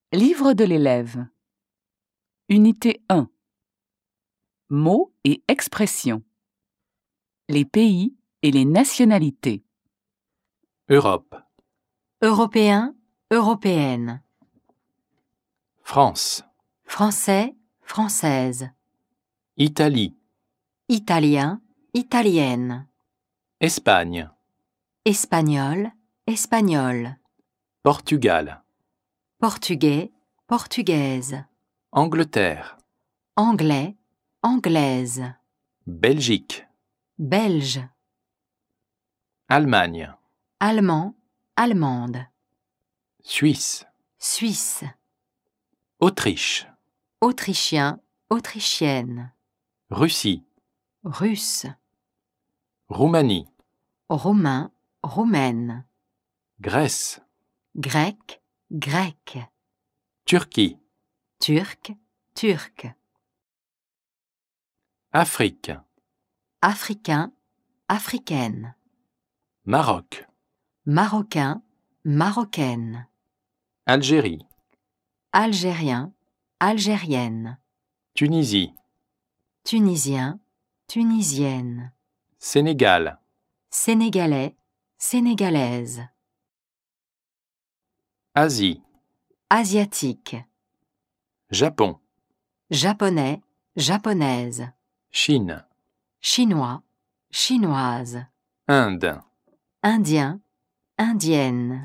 Livre de l'élève. Unité 1. Mots et expressions. Les pays et les nationalités. Europe, Européen, européenne. France, Français, française. Italie, Italien, italienne. Espagne, Espagnol, espagnol. Portugal, Portugais, portugaise. Angleterre, Anglais, anglaise. Belgique, Belge, Allemagne, allemand, allemande. Suisse, Suisse, Autriche, autrichien, autrichienne. Russie, Russe, Roumanie, roumain, roumaine. Grèce, Grec, grec. Turquie, Turc, turc. Afrique, Africain, africaine. Maroc, Marocain, marocaine. Algérie, Algérien, algérienne. Tunisie, Tunisien, tunisienne. Sénégal, Sénégalais, sénégalaise. Asie, Asiatique, Japon, japonais, japonaise. Chine, Chinois, chinoise. Inde, Indien, indienne.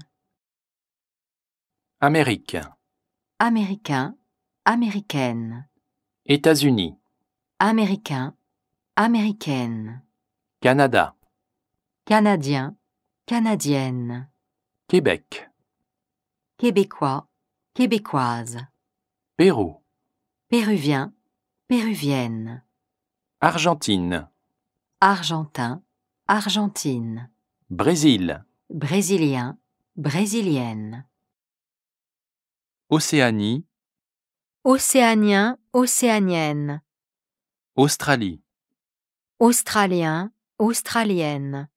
Amérique, Américain, américaine. États-Unis, Américain, américaine. Canada, Canadien, canadienne. Québec, Québécois, québécoise. Pérou, Péruvien, péruvienne. Argentine, Argentin, argentine. Brésil, Brésilien, brésilienne. Océanie, Océanien, océanienne. Australie. Australien, australienne.